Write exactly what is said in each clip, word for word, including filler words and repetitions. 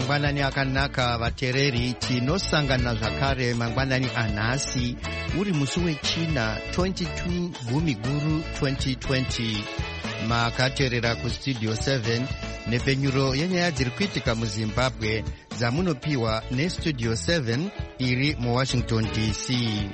mangwanani akanaka vatereri, tinosangana zvakare mangwanani anhasi uri musi wechina twenty-two Gumiguru twenty twenty. Makateerera kustudio seven nepfenyuro yenyaya dziri kuitika muzimbabwe dzamunopiwa nestudio seven iri muwashington D C.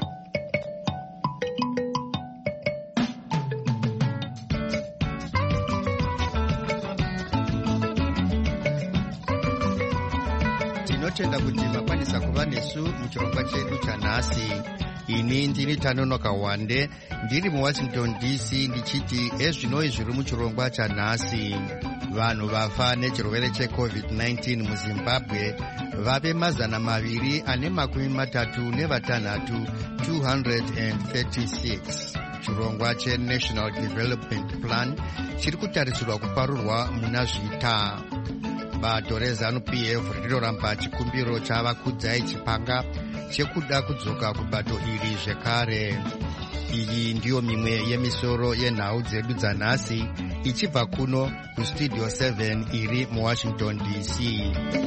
Tinotenda kuti makwanisa kuva nesu muchirongwa chedu chanhasi. Ini ndini Tanonoka Wande, ndiri muwashington D C, ndichiti ezvinoi zviri muchirongwa chanhasi. Vanhu vafa nechirwere checovid nineteen muzimbabwe vave mazana maviri ane makumi matatu nevatanhatu two hundred thirty-six. Chirongwa cheNational Development Plan chiri kutarisirwa kuparurwa muna zvita. Bato reZANU-P F rinoramba chikumbiro chavakudzai chipanga chekuda kudzoka kubato iri zvekare. Iyi ndiyo mimwe yemisoro yenhau dzedu dzanhasi ichibva kuno kustudio seven iri muwashington D C.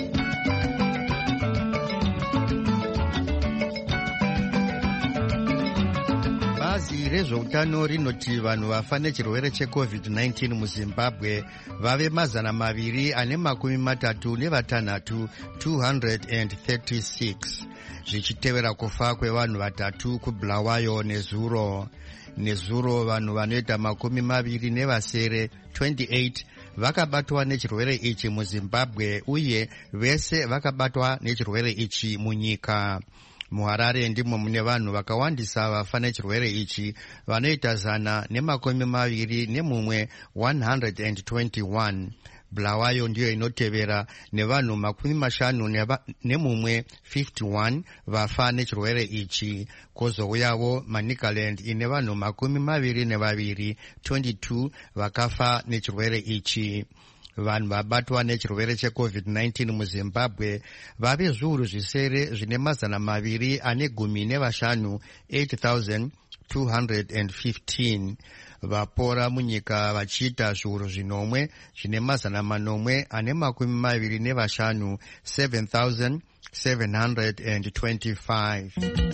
Bazi rezveutano rinoti vanhu vafa nechirwere checovid nineteen muzimbabwe vave mazana maviri ane makumi matatu nevatanhatu two hundred thirty-six, zvichitevera kufa kwevanhu vatatu kuBulawayo nezuro. Nezuro vanhu vanoita makumi maviri nevasere twenty-eight vakabatwa nechirwere ichi muzimbabwe, uye vese vakabatwa nechirwere ichi munyika. MuHarare ndimo mune vanhu vakawandisa vafa nechirwere ichi, vanoita zana nemakumi maviri nemumwe one hundred twenty-one. Bulawayo ndiyo inotevera nevanhu makumi mashanu nemumwe fifty-one vafa nechirwere ichi. Kozouyawo Manicaland ine vanhu makumi maviri nevaviri twenty-two vakafa nechirwere ichi. Vanhu vabatwa nechirwere checovid nineteen muzimbabwe vave zviuru zvisere zvine mazana maviri ane gumi nevashanu eight thousand two hundred fifteen. Vapora munyika vachiita zviuru zvinomwe zvine mazana manomwe ane makumi maviri nevashanu seven thousand seven hundred twenty-five.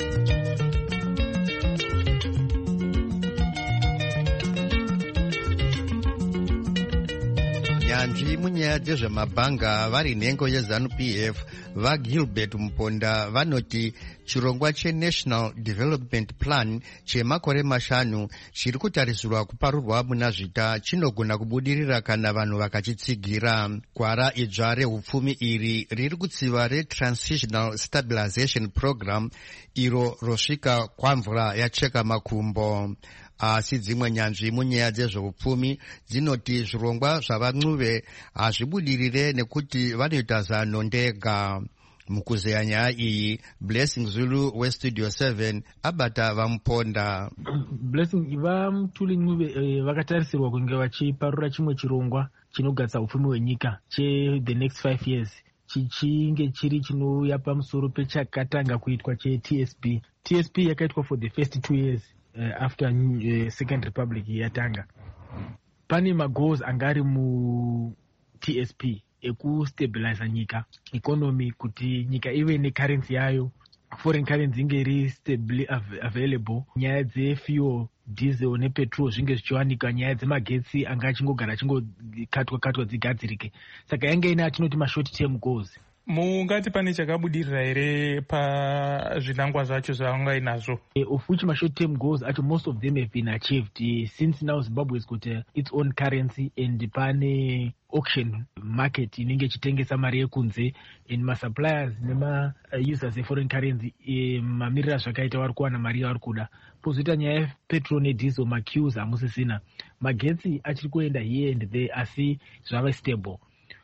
Nyanzvi munyaya dzezvemabhanga vari nhengo yeZANU-P F vaGilbert Muponda vanoti chirongwa cheNational Development Plan chemakore mashanu chiri kutarisirwa kuparurwa muna zvita chinogona kubudirira kana vanhu vakachitsigira. Gwara idzva rehupfumi iri riri kutsiva reTransitional Stabilization Program iro rosvika kwamvura yacheka makumbo. Asi dzimwe nyanzvi munyaya dzezveupfumi dzinoti zvirongwa zvavaNcuve hazvibudirire nekuti vanoita zano ndega. Mukuzeya nyaya iyi, Blessing Zulu westudio seven abata vamuponda. Blessing vaMutuli Ncube vakatarisirwa kunge vachiparura chimwe chirongwa chinogatsa upfumi hwenyika che the next five years chichinge chiri chinouya pamusoro pechakatanga kuitwa che-T S P. T S P yakaitwa for the first two years Uh, after uh, Second Republic yatanga. Pane magoals angari mu T S P ekustabilize nyika economy, kuti nyika ive ne currency yayo, foreign currency inge iri stably available, nyaya dzefuel, diesel nepetrol zvinge zvichiwanika, nyaya dzemagetsi anga achingogara achingokatwa katwa dzigadzirike. Saka yange ina atinoti ma short term goals. Mungati pane chakabudirira here pazvinangwa zvacho zvavanga inazvo? Uh, of which my short term goals, actually most of them have been achieved uh, since now Zimbabwe has got uh, its own currency, and pane auction market inenge chitengesa mari yekunze, and ma suppliers nema uh, users e foreign currency uh, mamirira zvakaita vari kuwana mari yavari kuda. Pozoita nyaya petrol ne diesel maqueues hamusisina, magetsi achiri kuenda here and there asi zvava stable.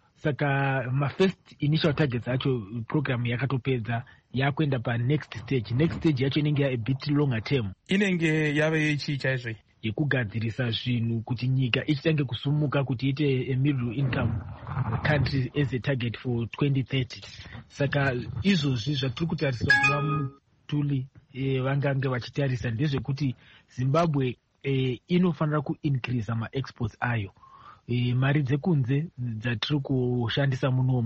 Saka ma first initial targets acho program yakatopedza yakuenda pa next stage. Next stage yacho inenge a bit longer term, inenge yave ichi chaizvo yekugadzirisa zvinhu kuti nyika ichitange kusumuka kuti ite a middle income country as a target for twenty thirty. Saka izvozvi zvatiri kutarisira kuva Mutuli e, vangange vachitarisa ndezvekuti Zimbabwe e, inofanira kuincrease ma exports ayo. E, mari dzekunze dzatiri kushandisa munomu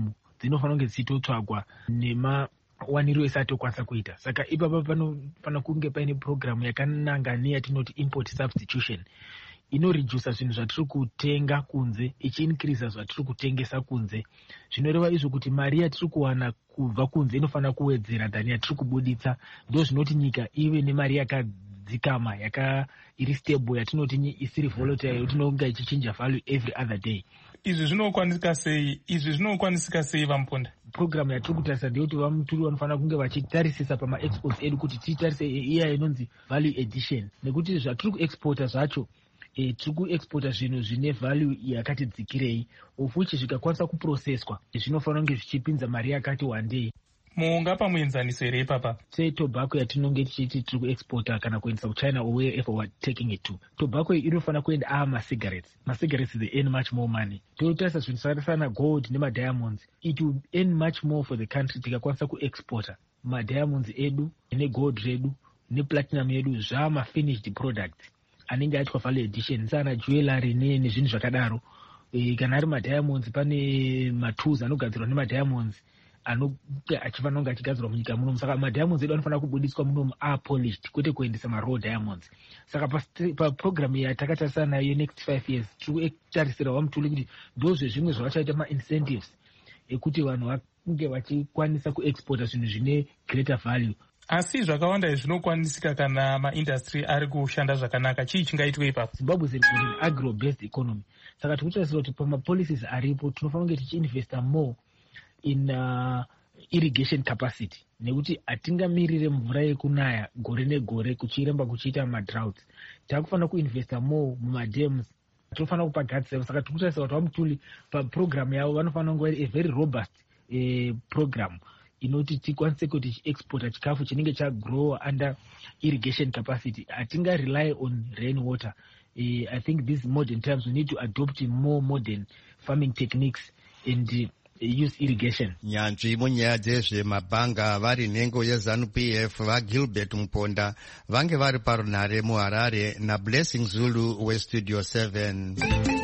dzinofanira kunge dzichitotsvagwa nemawaniro ese atokwanisa kuita. Saka ipapa panofanira kunge paine programu yakananga neyatinoti import substitution, inoredusa zvinhu zvatiri kutenga kunze ichiincreasa zvatiri kutengesa kunze. Zvinoreva izvo kuti mari yatiri kuwana kubva kunze inofanira kuwedzera than yatiri kubuditsa. Ndo zvinoti nyika ive nemari yakadzikama yaka iri stable yatinoti isiri volatile yotinonga ichichinja value every other day. Izvi zvinokwanisika sei? Izvi zvinokwanisika sei Vamponda? Programu yatiri kutarisa ndeyekuti vamutuli vanofanira kunge vachitarisisa pama-exports edu kuti titarise iya inonzi value addition, nekuti zvatiri kuexporta zvacho E, tiri kuexporta zvinhu zvine value yakati dzikirei, of which zvikakwanisa kuprocesswa zvinofanira kunge zvichipinza mari yakati wandei. Mungapa muenzaniso here ipapa? Sei tobacco yatinonge tichiti tiri kuexporta kana kuendesa kuchina or wherever we're taking it to, tobacco inofanira kuenda aa macigarettes. Macigarettes they earn much more money. Totarisa zvinhu zvakafanana gold nemadiamonds, it will earn much more for the country tikakwanisa kuexporta madiamonds edu negold redu neplatinum yedu zvamafinished products anenge aitwa value addition, sana jewelry nezvinhu zvakadaro. E, kana ari madiamonds pane matools anogadzirwa nemadiamonds anonge achifanira kunge achigadzirwa munyika munomu. Saka madiamonds edu anofanira kubudiswa munomu apolished kwete kuendesa maraw diamonds. Saka paprogramu yatakatarisana nayo next five years tiri kutarisira Vamutuli kuti ndozve zvimwe zvavachaita ma-incentives ekuti vanhu vange vachikwanisa kuexporta zvinhu zvine greater value. Asi zvakawanda izvi zvinokwanisika kana maindustry ari kushanda zvakanaka. Chii chingaitwa ipapo? Zimbabwe is an agro-based economy. Saka tikutarisira kuti pama-policies aripo tinofanira kunge tichiinvesta more in uh, irrigation capacity, nekuti hatingamirire mvura yekunaya gore negore kuchiremba kuchiita madroughts. Takufanira kuinvesta more mumadams, tinofanira kupa gadziriro. Saka tikutarisira kuti Vamutuli paprogramu yavo vanofanira kunge vari a very robust eh, program inoti tikwanise kuti tichiexporta chikafu chinenge chagrow under irrigation capacity. Hatinga rely on rain water. Uh, I think these modern times we need to adopt more modern farming techniques and uh, use irrigation. Nyanzvi munyaya dzezvemabhanga vari nhengo yeZANU-P F vaGilbert Muponda vange vari parunhare muHarare naBlessing Zulu weStudio seven.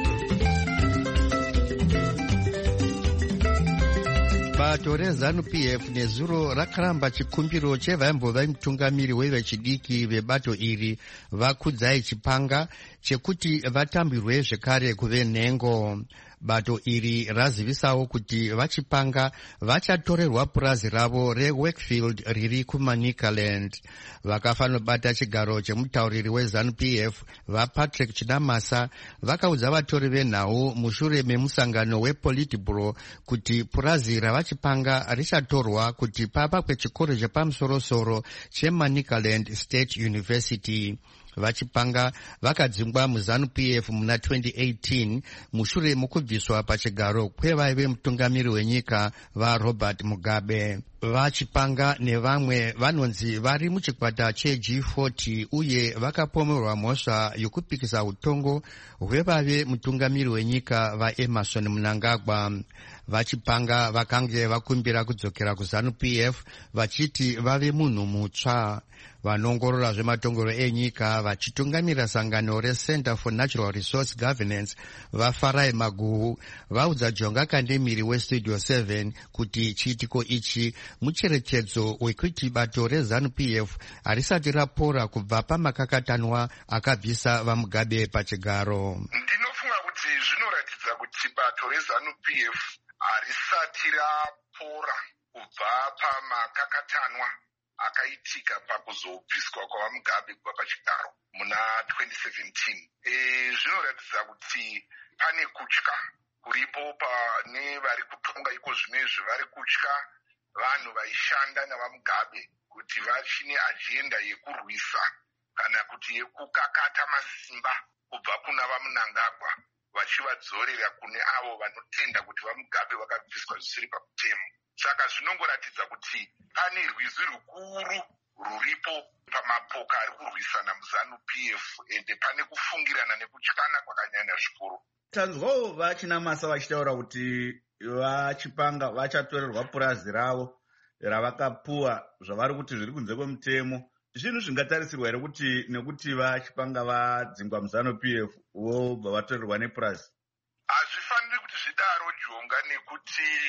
Bato reZANU-P F nezuro rakaramba chikumbiro chevaimbova mutungamiri wevechidiki vebato iri vaKudzai Chipanga chekuti vatambirwe zvekare kuve nhengo. Bato iri razivisawo kuti vaChipanga vachatorerwa purazi ravo reWorkfield riri kuManicaland. Vakafanobata chigaro chemutauriri weZANU-P F vaPatrick Chinamasa vakaudza vatori venhau mushure memusangano wePolitburo kuti purazi ravaChipanga richatorwa kuti papa kwechikoro chepamusorosoro cheManicaland State University. VaChipanga vakadzingwa muZANU-P F muna twenty eighteen mushure mukubviswa pachigaro kwevaive mutungamiri wenyika vaRobert Mugabe. VaChipanga nevamwe vanonzi vari muchikwata cheG forty uye vakapomerwa mhosva yokupikisa utongo hwevave mutungamiri wenyika vaEmerson Mnangagwa. VaChipanga vakange vakumbira kudzokera kuZANU-P F vachiti vave munhu mutsva. Vanongorora zvematongero enyika vachitungamira sangano reCenter for Natural Resource Governance vaFarai Maguhu vaudza Jonga Kandemiri weStudio seven kuti chiitiko ichi mucherechedzo wekuti bato reZANU-P F harisati rapora kubva pamakakatanwa akabvisa vaMugabe pachigaro. Ndinofunga kuti zvinoratidza kuti bato reZANU-P F harisati rapora kubva pamakakatanwa akaitika pakuzobviswa kwavaMugabe kubva pachigaro muna twenty seventeen. E, zvinoratidza kuti pane kutya kuripo pane vari kutonga iko zvinezvi vari kutya vanhu vaishanda navaMugabe kuti vachine ajenda yekurwisa kana kuti yekukakata masimba kubva kuna vaMnangagwa vachivadzorera kune avo vanotenda kuti vaMugabe vakabviswa zvisiri pamutemo. Saka zvinongoratidza kuti pane rwizi rukuru ruripo pamapoka ari kurwisana muZANU-P F ende pane kufungirana nekutyana kwakanyanya zvikuru. Tanzwawo vaChinamasa vachitaura kuti vaChipanga vachatorerwa purazi ravo ravakapuwa zvavari kuti zviri kunze kwemutemo. Zvinhu zvingatarisirwa here kuti nekuti vaChipanga vadzingwa muZANU-P F vobva vatorerwa nepurazi? Hazvifaniri kuti zvidaro Jonga, nekuti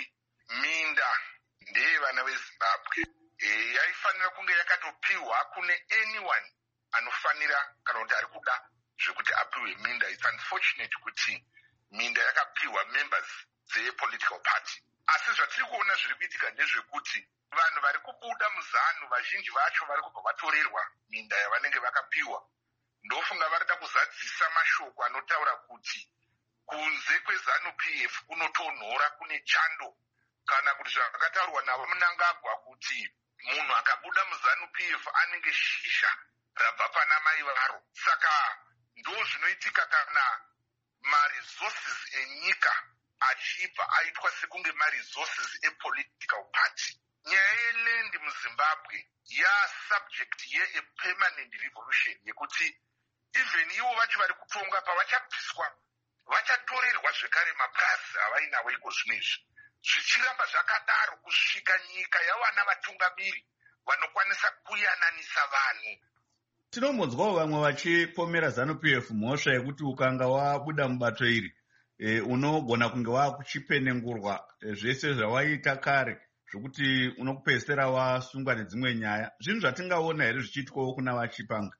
minda ndeyevana vezimbabwe e, yaifanira kunge yakatopiwa kune anyone anofanira kana kuti ari kuda zvekuti apiwe minda. It's unfortunate kuti minda yakapiwa members dzepolitical party. Asi zvatiri kuona zviri kuitika ndezvekuti vanhu vari kubuda muzanu vazhinji vacho vari kubva vatorerwa minda yavanenge vakapiwa. Ndofunga varida kuzadzisa mashoko anotaura kuti kunze kwezanu P F kunotonhora, kune chando, kana kuti zvakataurwa navo Mnangagwa kuti munhu akabuda muzanu P F anenge shisha rabva pana mai varo. Saka ndo zvinoitika kana maresources enyika achibva aitwa sekunge maresources epolitical party. Nyaya yeland muZimbabwe yasubject ye-permanent revolution yekuti even ivo vacho vari kutonga pavachapiswa vachatorerwa zvekare mapurasi avainawo iko zvinezvi. Zvichiramba zvakadaro kusvika nyika yawana vatungamiri vanokwanisa kuyananisa vanhu. Tinombonzwawo vamwe vachipomera zanu P F mhosva yekuti ukanga wabuda mubato iri e, unogona kunge wakuchipenengurwa e, zvese zvawaita kare zvokuti unokupedzisira wasungwa nedzimwe nyaya. Zvinhu zvatingaona here zvichiitwawo kuna vachipanga?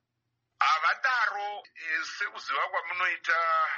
Havadaro e, sekuziva kwamunoita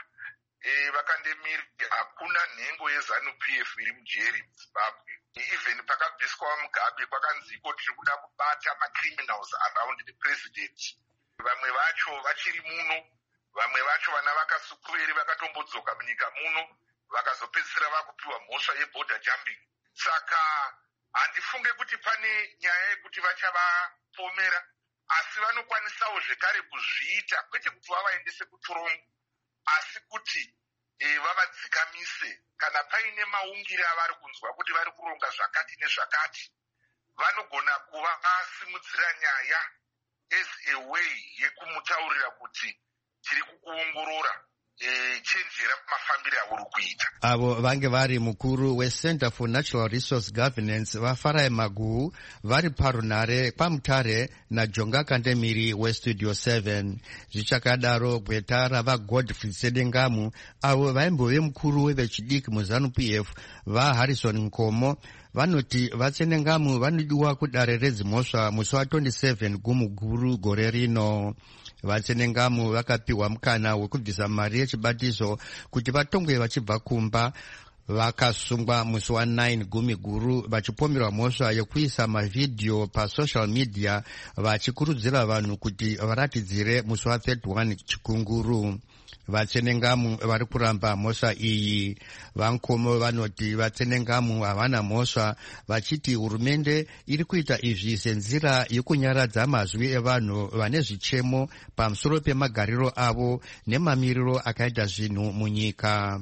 e, vakandemiri hakuna nhengo yezanu P F iri mujeri muZimbabwe. Even pakabviswa Mugabe kwakanziko tiri kuda kubata macriminals around the president. Vamwe vacho vachiri muno, vamwe vacho vana vakasukuveri vakatombodzoka munyika muno vakazopedzisira vakupiwa mhosva yeborder jumping. Saka handifunge kuti pane nyaya yekuti vachavapomera, asi vanokwanisawo zvekare kuzviita, kwete kuti vavaendese kutorongo, asi kuti e, vavadzikamise. Kana paine maungire avari kunzwa kuti vari kuronga zvakati nezvakati, vanogona kuva asimudzira nyaya as a way yekumutaurira kuti tiri kukuongorora e, chenjera mafambiro auri kuita. Avo vange vari mukuru weCenter for Natural Resource Governance vaFarai Maguhu vari parunare pamutare naJonga Kandemiri weStudio seven. Zvichakadaro gweta ravaGodfrey Sedengamu avo vaimbove mukuru wevechidiki muzanu P F vaHarrison Nkomo vanoti vaSedengamu vanodiwa kudare redzimhosva musi wa27 Gumuguru gore rino. VaSedengamu vakapiwa mukana wekubvisa mari yechibatiso kuti vatongwe vachibva kumba. Vakasungwa musi wa9 Gumiguru vachipomerwa mhosva yekuisa mavhidhiyo pasocial media vachikurudzira vanhu kuti varatidzire musi wa31 Chikunguru. VaSedengamu vari kuramba mhosva iyi. Vankomo vanoti VaSedengamu havana mhosva, vachiti hurumende iri kuita izvi senzira yekunyaradza mazwi evanhu vane zvichemo pamusoro pemagariro avo nemamiriro akaita zvinhu munyika.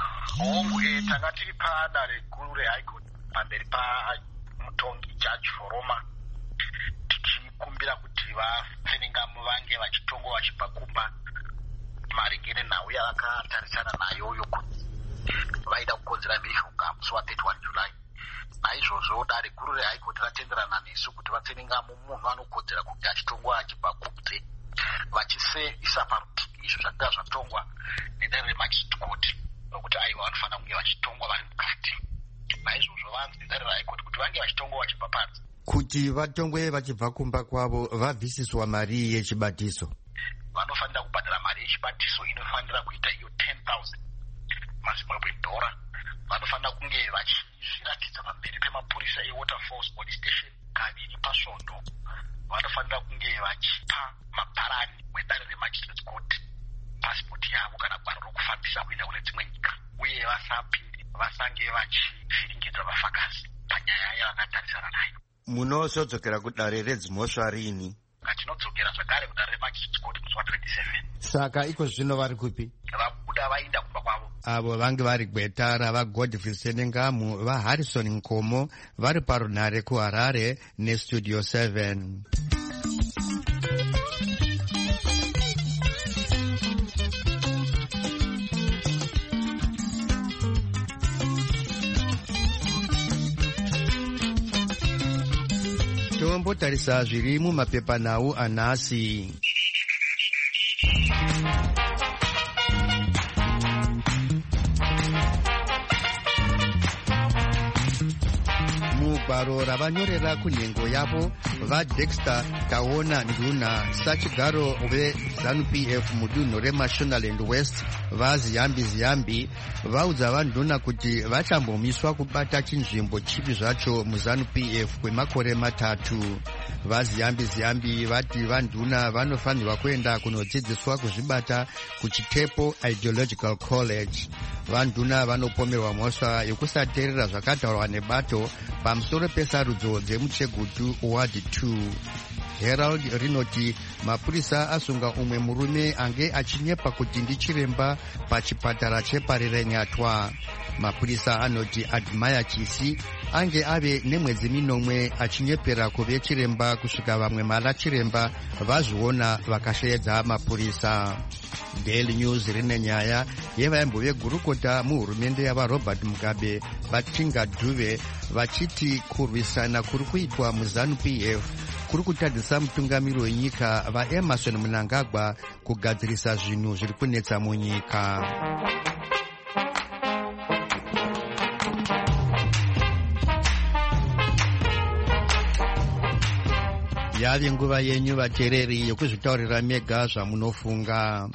Homwe tanga tiri padare guru reHigh Court pamberi pamutongi Judge Foroma tichikumbira kuti vaSedengamu vange vachitongo vachibva kumba maringire nhau yavakatarisana nayo yokuti vaida kukonzera mhirizhonga musi wa31 July. Naizvozvo dare guru reHigh Court ratenderana nesu kuti vaSedengamu munhu anokodzera kuti achitongwa achibva kunze, vachiseisa parutivi izvo zvakanga zvatongwa nedare reMagistrate Court nokuti aiva vanofanira kunge vachitongwa vari mukati. Naizvozvo vanzi nedare reHigh Court kuti vange vachitongwa vachibva panze. Kuti vatongwe vachibva kumba kwavo vabvisiswa mari yechibatiso. Vanofanira kubhadhara mari yechibatiso inofanira kuita iyo ten thousand maZimbabwe dollar. Vanofanira kunge vachizviratidza pamberi pemapurisa eWaterfalls Police Station kaviri pasvondo. Vanofanira kunge vachipa mabharani wedare reMagistrate Court pasipoti yavo kana gwaro rokufambisa kuenda kune dzimwe nyika, uye vasapinde vasange vachivhiringidza vafakazi panyaya yavakatarisana nayo. Munozodzokera kudare redzimhosva rini? Tinodzokera zvakare kudare reMagistrate Court musi wa27. Saka iko zvino vari kupi? Vabuda vainda kumba kwavo. Avo vange vari gweta ravaGodfrey Sedengamu vaHarrison Nkomo vari parunare kuHarare neStudio seven. Tombotarisa zviri mumapepanhau anhasi. mugwaro ravanyorera kunhengo yavo vadexter taona nduna sachigaro veZANU-P F mudunhu remashonaland west vaziyambi ziyambi vaudza vanduna kuti vachambomiswa kubata chinzvimbo chipi zvacho muZANU-P F kwemakore matatu. Vaziyambi ziyambi vati vanduna vanofanirwa kuenda kunodzidziswa kuzvibata kuchitepo ideological college. Vanduna vanopomerwa mhosva yekusateerera zvakataurwa nebato pamusoro pesarudzo dzemuchegutu ward two. Herald rinoti mapurisa asunga umwe murume ange achinyepa kuti ndichiremba pachipatara cheparire Nyatwa. Mapurisa anoti Admire Chisi ange ave nemwedzi minomwe achinyepera kuve chiremba kusvika vamwe mara chiremba vazviona vakasheedza mapurisa. Daily News rine nyaya yevaimbo vegurukota muhurumende yava Robert Mugabe Batinga Dube vachiti kurwisana kuri kuitwa muZANU-P F kuri kutadzisa mutungamiri wenyika vaEmerson Mnangagwa kugadzirisa zvinhu zviri kunetsa munyika. Yave nguva yenyu vateereri yokuzvitaurira mega zvamunofunga.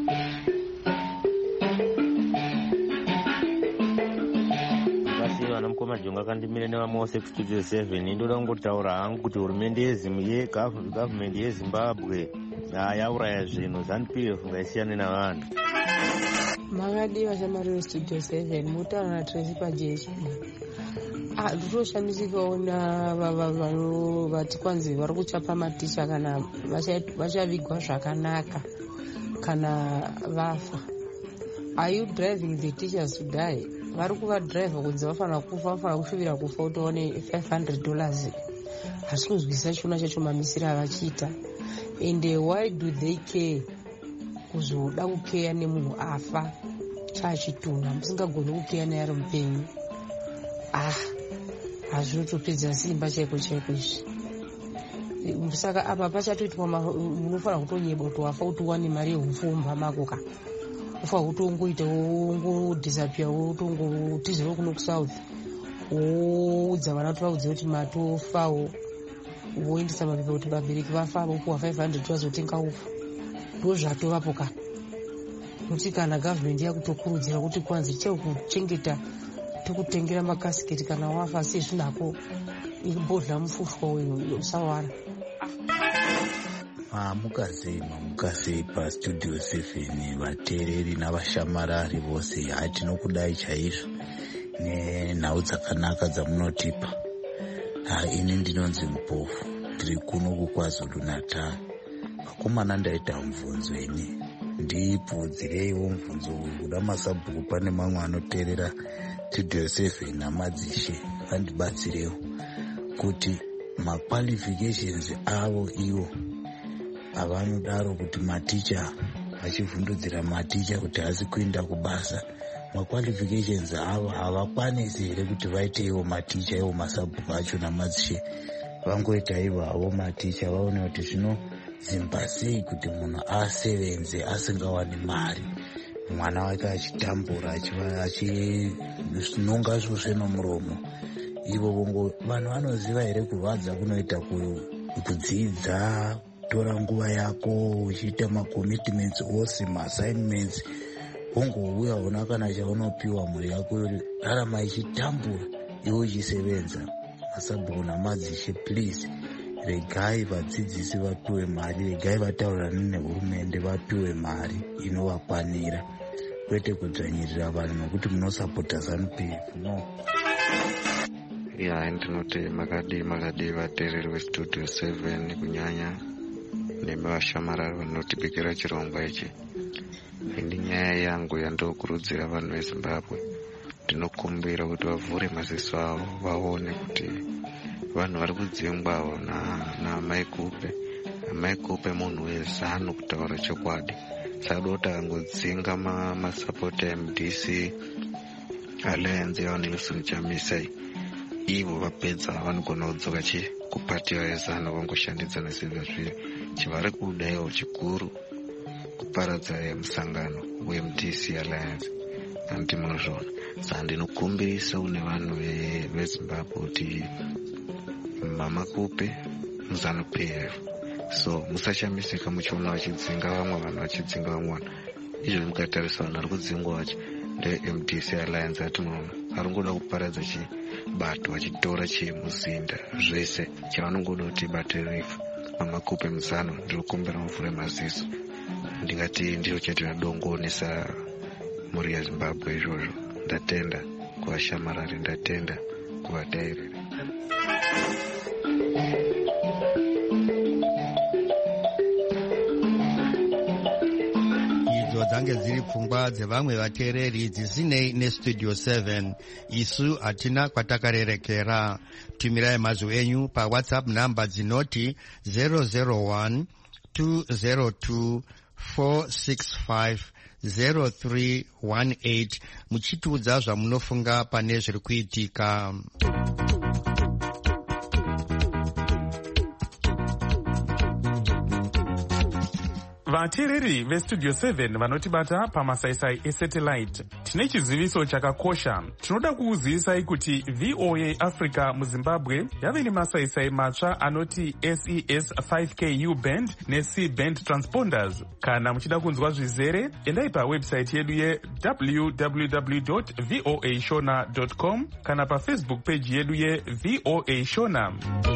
Mukoma jonga kandimire nevamose kustudio seven ndoda kungotaura hangu kuti hurumende yegovernment yeZimbabwe yauraya zvinhu ZANU-P F ngaisiyane navanhu. Makadi vashamari vestudio seven mutaura naTracy pajeshi. Ndotoshambidzikawo navavo vati kwanzi vari kuchapa maticha kana vachavigwa zvakanaka kana vafa. Are you driving the teachers to die? Vari kuvadhiraivha kunzi vafanira kufa, vafanira kusvibira kufa kuti vaone five hundred dollars. Hasi kunzwisisa chiona chacho mamisiro avachiita. And why do they care? Kuzoda kukeya nemunhu afa chachitunha musingagoni kukeya naye ari mupenyu. Ah, hazvinotopedza simba chaiko chaiko izvi. Saka apa pachatoitwa munofanira kutonyeba kuti wafa kuti uwane mari yehupfumba makoka. Ufa kutongoita wongodisappear wotongotizira kuno kusouth woudza vana kuti vaudze kuti matofawo woendesa mapepa kuti vabereki vafa vopuwa five hundred vazotenga ufu. Ndozvatovapo kana kuti kana gavhmendi yakutokurudzira kuti kwanzi chekuchengeta tikutengera makasiketi kana wafa sezvinako ibhodhla mufushwa wenyu usawara. Mukazema mukasei pastudio seven vateereri navashamarari vose hatinokudai chaizvo nenhau dzakanaka dzamunotipa. Ini ndinonzi Mupofu ndiri kuno kuKwaZulu Natal. Vakomana ndaita mubvunzo ini ndibvudzireiwo mubvunzo uyu kuda masabhuku pane mamwe anoteerera studio seven namadzishe vandibatsirewo kuti maqualifications avo iwo avanodaro kuti maticha vachivhundudzira maticha kuti hasi kuenda kubasa maqualifications avo havakwanisi here kuti vaite ivo maticha ivo masabhuku acho namadzishe vangoita ivo havo maticha vaone kuti zvinodzimba sei kuti munhu asevenze asingawani mari mwana wake achitambura achinonga zvosve nomuromo. Ivo vongo vanhu vanoziva here kurwadza kunoita kudzidza tora nguva yako uchiita macommitments ose maassignments wongouya una kana chaunopiwa mhuri yako rarama ichitambura iwe uchisevenza. Masabhuku namadzishe please regai vadzidzisi vapiwe mari, regai vataurirane nehurumende vapiwe mari inovakwanira kwete kudzvanyirira vanhu nokuti munosapota ZANU-P F no. Ya ndinoti makadi makadi vateereri vestudio seven kunyanya nevashamarari vanotibikira chirongwa ichi. Ini nyaya yangu yandokurudzira vanhu veZimbabwe ndinokumbira kuti vavhure maziso avo vaone kuti vanhu vari kudzingwawo naamai Kupe. Amai Kupe munhu weZANU kutaura chokwadi. Saka kuti angodzinga masapota M D C Alliance yavanelson Chamisa ivo vapedza vanogona kudzoka chi kupati yaezana vangoshandidzana sezvo zviri chivari kuda ivo chikuru kuparadza musangano weM D C Alliance anti munozvona. Saka ndinokumbirisa kune vanhu veZimbabwe kuti mamakupe muZANU-P F. So musashamisika muchiona vachidzinga vamwe vanhu vachidzinga vamwe vanhu. Izvo mukatarisa vanhu vari kudzingwa vacho nde-M D C Alliance atinoona vari ngoda kuparadza chibato vachitora chemuzinda zvese chavanongoda kuti batirire mamakupe muZANU. Ndiri kukumbira muvhure maziso. Ndingati ndiro chatinoda dongoonesa mhuri yaZimbabwe izvozvo. Ndatenda kuvashamarari, ndatenda kuvadairiri. dzange dziri pfungwa dzevamwe vateereri dzisinei nestudio seven. Isu hatina kwatakarerekera. Tumirai mazwi enyu pawhatsapp namba dzinoti zero zero one two zero two four six five zero three one eight muchitiudza zvamunofunga pane zviri kuitika. vateereri vestudio seven vanotibata pamasaisai esatellite, tine chiziviso chakakosha. Tinoda kukuzivisai kuti V O A Africa muZimbabwe yave nemasaisai matsva anoti S E S five K U band ne-C band transponders. Kana muchida kunzwa zvizere, endai pawebsite yedu ye w w w dot v o a shona dot com kana pafacebook page yedu ye V O A Shona.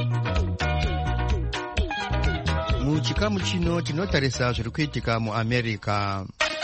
Muchikamu chino tinotarisa zviri kuitika muAmerica.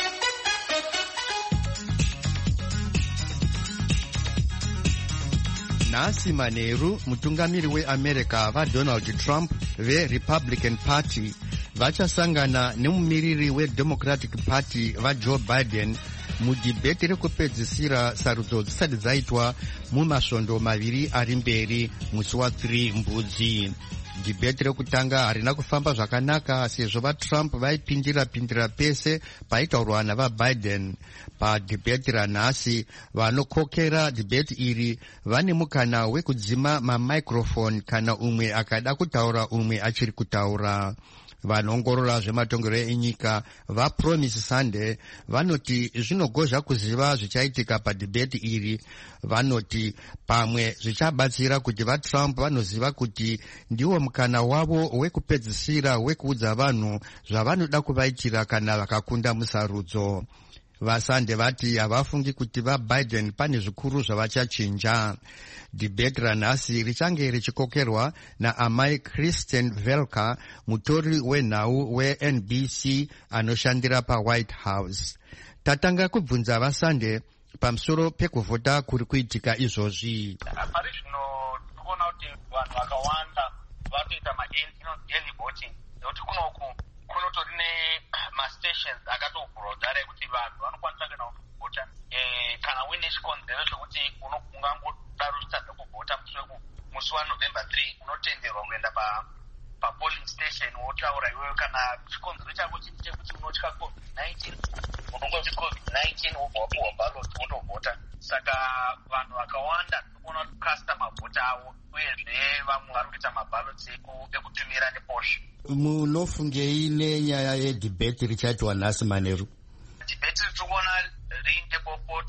Nhasi manheru mutungamiri weAmerica vaDonald Trump veRepublican Party vachasangana nemumiriri weDemocratic Party vaJoe Biden mudhibheti rekupedzisira sarudzo dzisati dzaitwa mumasvondo maviri ari mberi musi wa3 mbudzi. Dhibheti rekutanga harina kufamba zvakanaka sezvo vaTrump vaipindira pindira pese paitaurwa navaBiden. Padhibheti ranhasi vanokokera dhibheti iri vane mukana wekudzima mamaikrofoni kana umwe akada kutaura umwe achiri kutaura. Vanongorora zvematongero enyika vaPromise Sunday vanoti zvinogozha kuziva zvichaitika padhibheti iri. Vanoti pamwe zvichabatsira kuti vaTrump vanoziva kuti ndiwo mukana wavo wekupedzisira wekuudza vanhu zvavanoda kuvaitira kana vakakunda musarudzo. Vasande vati havafungi kuti vaBiden pane zvikuru zvavachachinja. Dhibheti ranhasi richange richikokerwa naamai Kristen Velker, mutori wenhau weN B C anoshandira paWhite House. Tatanga kubvunza vasande pamusoro pekuvhota kuri kuitika izvozvi. Pari zvino tikuona kuti vanhu vakawanda vatoita ma-early voting nokuti kunoku kunotori nemastations akatovhurwa kudhara ekuti vanhu vanokwanisa kana kuvhota kana uine chikonzero chokuti ungangodaro uchitadza kuvhota musi waNovember three unotenderwa kuenda papolling station wotaura iwewe. Kana chikonzero chako chiti chekuti unotya covid nineteen unongoti covid nineteen wobva wapuhwa ballot wotovhota. Saka vanhu vakawanda tinoona kukasta mavhota avo uyezve vamwe vari kuita maballots ekutumira neposha. Munofungei nenyaya yedhibheti richaitwa nhasi manheru? Dhibheti ritikuona riine bopoto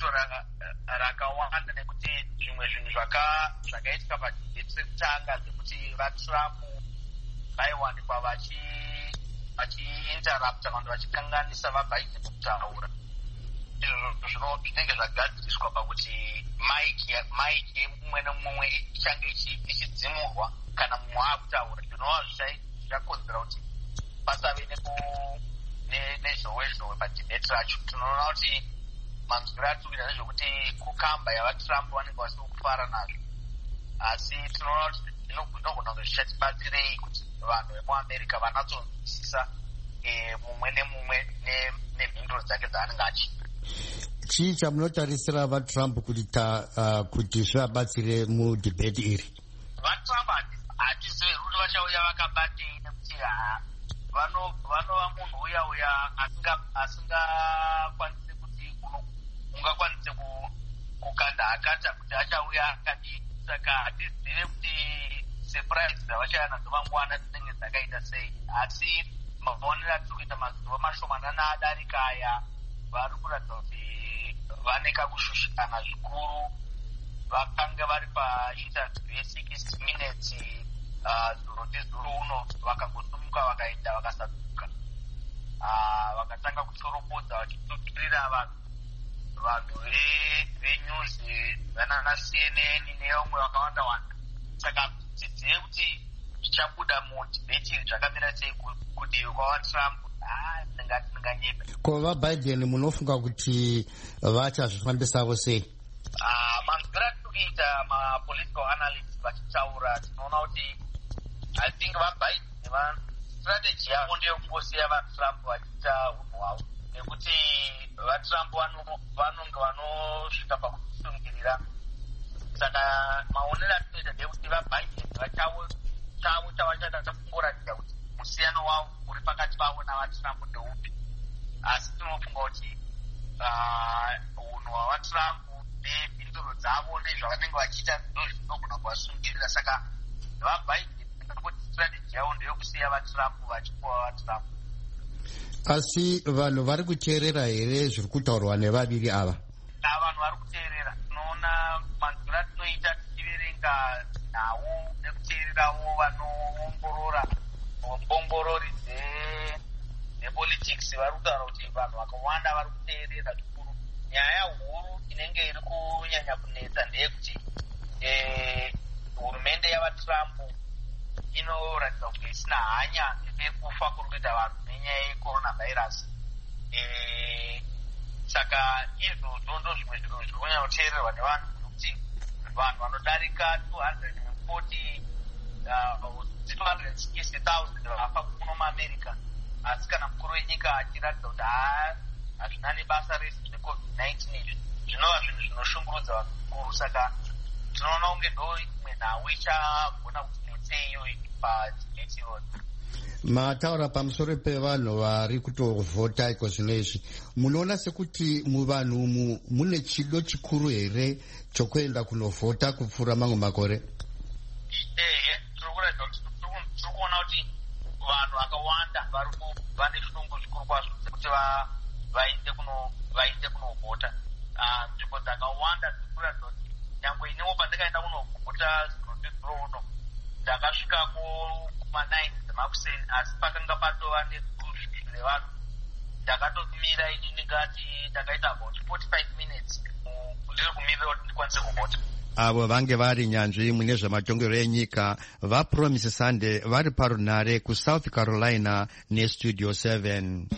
rakawanda nekuti zvimwe zvinhu zvakaitika padhibheti rekutanga zvekuti vaTrump vaiwanikwa vachiinterrupta vanhu vachikanganisa vaBiden kutaura. Izvo zvinenge zvagadziriswa pakuti maiki mumwe nemumwe ichange ichidzimurwa kana mumwe akutaura. Zvinova zvichakonzera kuti pasave nezhowezhowe padhibheti racho. Tinoona kuti manzwiro atukira nezvekuti kukamba yavaTrump vanenge vasiri kufara nazvo, asi tinoona kuti zvinogona kunge zvichatibatsirei kuti vanhu vemuAmerica vanatsonzwisisa mumwe nemumwe nemhinduro dzake dzaanenge achiita. Chii chamunotarisira vaTrump kuti zvivabatsire mudhibheti iri? VaTrump hatizivi kuti vachauya vakabatei nekuti vanova munhu uya uya asingakwanisi kuti ungakwanise kukanda akata kuti achauya akadii. Saka hatizive kuti surprise dzavachauya nadzo mangwana dzinenge dzakaita sei, asi maonero atiri kuita mazuva mashomanana adarika aya vari kuratidza kuti vane kakushushikana zvikuru. Vakanga vari painterview ye six minutes zuro ndizuro uno vakangosumuka vakaenda vakasaduka, vakatanga kutsoropodza vachitokirira vanhu vanhu venews vanana C N N nevamwe vakawanda wanda. Saka tidzive kuti zvichabuda mudhibeti zvakamira sei kudivi kwavatrump. Ndinganyepa. Ko vaBiden munofunga kuti vachazvifambisavo sei? Manzira tikuita mapolitical analysts vachitaura tinoona kuti I think vaBiden strategy yavo ndeyekungosiya vaTrump vachiita unhu hwavo, nekuti vaTrump vanonge vanosvika pakusungirira. Saka maonero atinoita ndeyekuti vaBiden vachavo chavo chavachada kumboratidza kuti musiyano wavo uri pakati pavo navaTrump ndeupi. Asi tinofunga kuti unhu hwavaTrump nemhinduro dzavo nezvavanenge vachiita ndozvinogona kuvasungirira. Saka vaBiden kuti strategy yavo ndeyekusiya vaTrump vachipuwa vaTrump. Asi vanhu vari kuteerera here zviri kutaurwa nevaviri ava? Vanhu vari kuteerera. Tinoona manzira tinoita tichiverenga nhau nekuteererawo vanoongorora mbongorori dzepolitics vari kutaura kuti vanhu vakawanda vari kuteerera zvikuru. Nyaya huru inenge iri kunyanya kunetsa ndeyekuti hurumende yavaTrump inoratidza kuti isina hanya nekufa kuri kuita vanhu nenyaya yeCoronavirus. Saka izvozvo ndo zvimwe zvinhu zviri kunyanya kuteererwa nevanhu, nokuti vanhu vanodarika two hundred forty two hundred sixty thousand vafa kuno muAmerica. Asi kana mukuru wenyika achiratidza kuti hazvina nebasa rese zveCovid nineteen zvinova zvinhu zvinoshungurudza vanhu vikuru. Saka tinoona kunge ndo imwe nhau ichabona kuti netseiyo padhibeti iyoyo. Mataura pamusoro pevanhu vari kutovhota iko zvino izvi, munoona sekuti muvanhu umu mune chido chikuru here chokuenda kunovhota kupfuura mamwe makore? Ehe, tiri kuratidza kuti tiri kuona kuti vanhu vakawanda vari vane shungu zvikuru kwazvo kuti vainde kunovhota. Nzvimbo dzakawanda tiri kuratidza kuti nyangwe inewo pandakaenda kunovhota zvinodizuro uno ndakasvikako kuma-nine dzemakuseni, asi pakanga patova neguruzvikiri revanhu. Ndakatomira ini ndingati ndakaita about forty-five minutes ndiri kumirira kuti ndikwanise kuvhota. Avo vange vari nyanzvi mune zvematongero enyika vaPromise Sunday vari parunare kuSouth Carolina neStudio seven.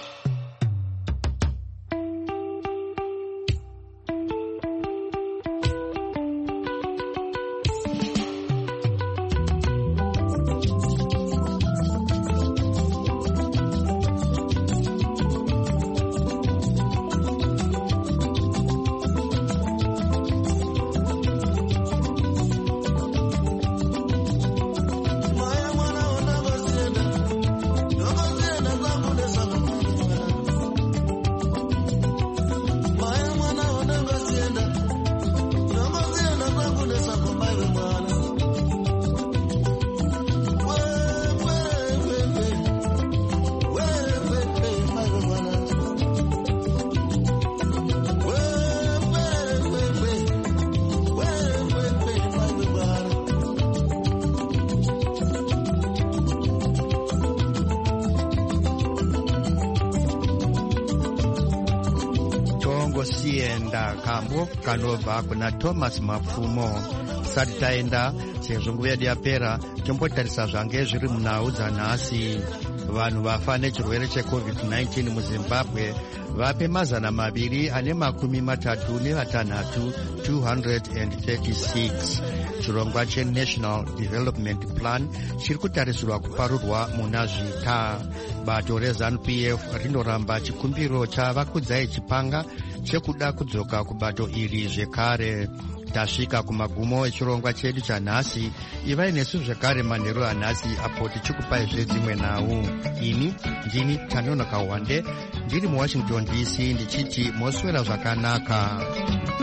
Sienda kambo kanobva kuna Thomas Mapfumo. Sati taenda sezvo nguva yedu yapera, tombotarisa zvange zviri munhau dzanhasi. Vanhu vafa nechirwere cheCovid nineteen muZimbabwe vape mazana maviri ane makumi matatu nevatanhatu two hundred thirty-six. Chirongwa cheNational Development Plan chiri kutarisirwa kuparurwa muna zvita. Bato reZANU-P F rinoramba chikumbiro chavakudzai chipanga chekuda kudzoka kubato iri zvekare. Tasvika kumagumo echirongwa chedu chanhasi. Ivai nesu zvekare manheru anhasi apo tichikupai zvedzimwe nhau. Ini ndini Tanonoka Wande ndiri muWashington D C ndichiti moswera zvakanaka.